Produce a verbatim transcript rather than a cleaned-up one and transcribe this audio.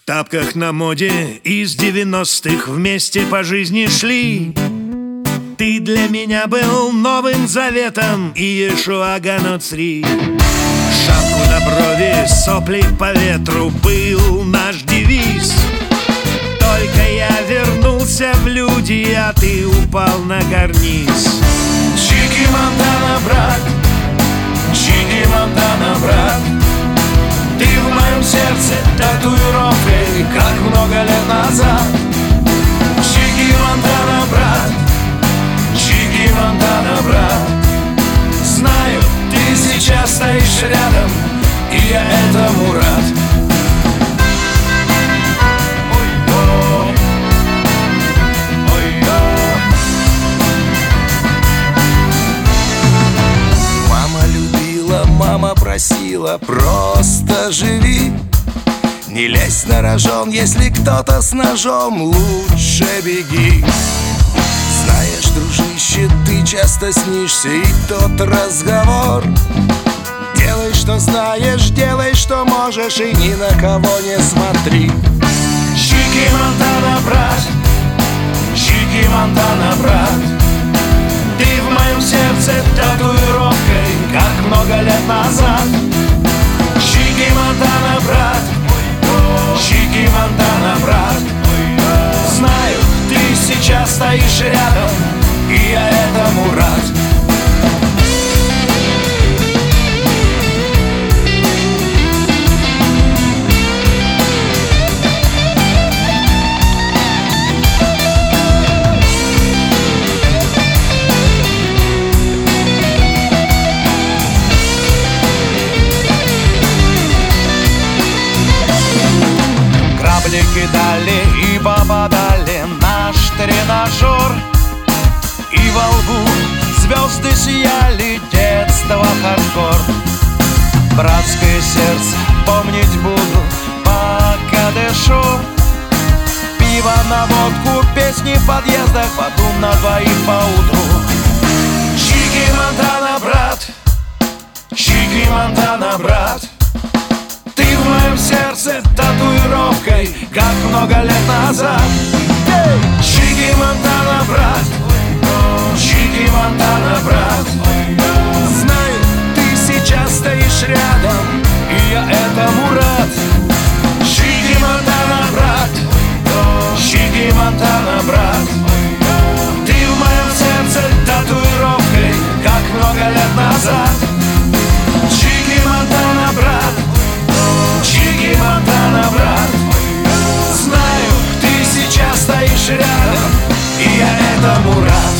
тапках на моде из девяностых вместе по жизни шли. Ты для меня был новым заветом и Иешуа га-Ноцри. Шапку на брови, сопли по ветру был наш девиз. Только я вернулся в люди, а ты упал на карниз. Чики Монтана, брат, Чики Монтана, брат, ты в моем сердце татуировкой, как много лет назад. Чики Монтана, брат, Чики Монтана, брат, знаю, ты сейчас стоишь рядом, и я этому рад. Мама просила, просто живи, не лезь на рожон, если кто-то с ножом, лучше беги. Знаешь, дружище, ты часто снишься, и тот разговор. Делай, что знаешь, делай, что можешь, и ни на кого не смотри. Чики Монтана, брат, Чики Монтана, брат, ты в моем сердце татуировкой, как много лет назад. Чики Монтана, брат, Чики Монтана, брат, знаю, ты сейчас стоишь рядом, и я этому рад. Кидали и попадали наш тренажер, и во лбу звезды сияли, детство хардкор. Братское сердце помнить буду, пока дышу. Пиво на водку, песни в подъездах, потом на двоих поутру. Чики Монтана, брат, Чики Монтана, брат, ты в моем сердце татуировкой, как много лет назад. Чики Монтана, брат, Чики Монтана, брат, знаю, ты сейчас стоишь рядом, и я этому рад. Чики Монтана, брат, Чики Монтана, брат, ты в моем сердце татуировкой, как много лет назад. Чики Монтана, брат, Чики Монтана, брат, знаю, ты сейчас стоишь рядом, и я этому рад.